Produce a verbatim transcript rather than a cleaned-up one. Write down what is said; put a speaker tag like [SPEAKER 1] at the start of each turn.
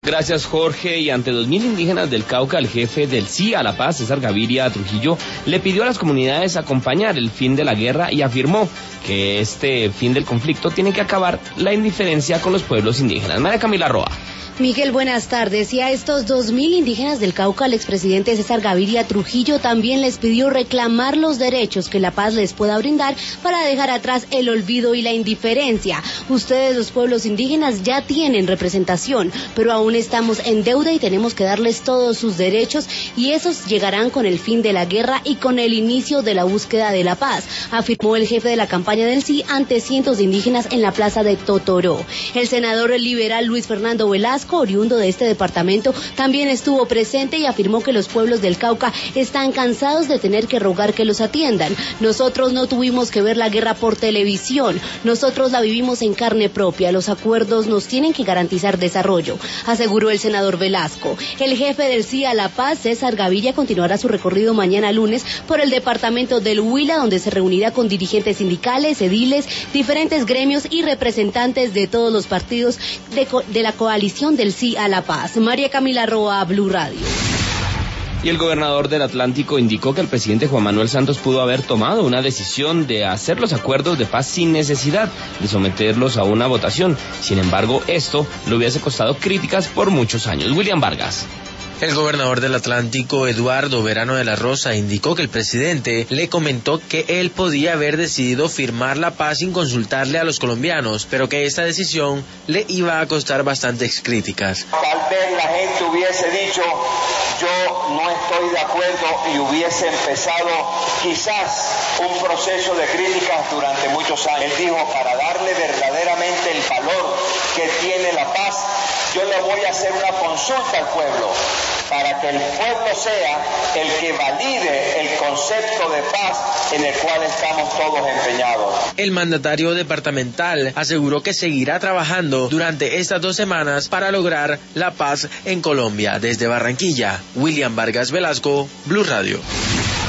[SPEAKER 1] Gracias, Jorge. Y ante dos mil indígenas del Cauca, el jefe del Sí a la Paz, César Gaviria Trujillo, le pidió a las comunidades acompañar el fin de la guerra y afirmó que este fin del conflicto tiene que acabar la indiferencia con los pueblos indígenas. María Camila Roa.
[SPEAKER 2] Miguel, buenas tardes. Y a estos dos mil indígenas del Cauca, el expresidente César Gaviria Trujillo también les pidió reclamar los derechos que la paz les pueda brindar para dejar atrás el olvido y la indiferencia. Ustedes, los pueblos indígenas, ya tienen representación, pero aún estamos en deuda y tenemos que darles todos sus derechos, y esos llegarán con el fin de la guerra y con el inicio de la búsqueda de la paz, afirmó el jefe de la campaña del Sí ante cientos de indígenas en la plaza de Totoró. El senador liberal Luis Fernando Velasco, oriundo de este departamento, también estuvo presente y afirmó que los pueblos del Cauca están cansados de tener que rogar que los atiendan. Nosotros no tuvimos que ver la guerra por televisión, nosotros la vivimos en carne propia. Los acuerdos nos tienen que garantizar desarrollo, aseguró el senador Velasco. El jefe del Sí a la Paz, César Gaviria, continuará su recorrido mañana lunes por el departamento del Huila, donde se reunirá con dirigentes sindicales, ediles, diferentes gremios y representantes de todos los partidos de, de la coalición del Sí a la Paz. María Camila Roa, Blue Radio.
[SPEAKER 1] Y el gobernador del Atlántico indicó que el presidente Juan Manuel Santos pudo haber tomado una decisión de hacer los acuerdos de paz sin necesidad de someterlos a una votación. Sin embargo, esto le hubiese costado críticas por muchos años. William Vargas.
[SPEAKER 3] El gobernador del Atlántico, Eduardo Verano de la Rosa, indicó que el presidente le comentó que él podía haber decidido firmar la paz sin consultarle a los colombianos, pero que esta decisión le iba a costar bastantes críticas.
[SPEAKER 4] Tal vez la gente hubiese dicho, yo no estoy de acuerdo, y hubiese empezado quizás un proceso de críticas durante muchos años. Él dijo, para darle verdaderamente el valor que tiene la paz, yo le voy a hacer una consulta al pueblo, para que el pueblo sea el que valide el concepto de paz en el cual estamos todos empeñados.
[SPEAKER 3] El mandatario departamental aseguró que seguirá trabajando durante estas dos semanas para lograr la paz en Colombia. Desde Barranquilla, William Vargas Velasco, Blue Radio.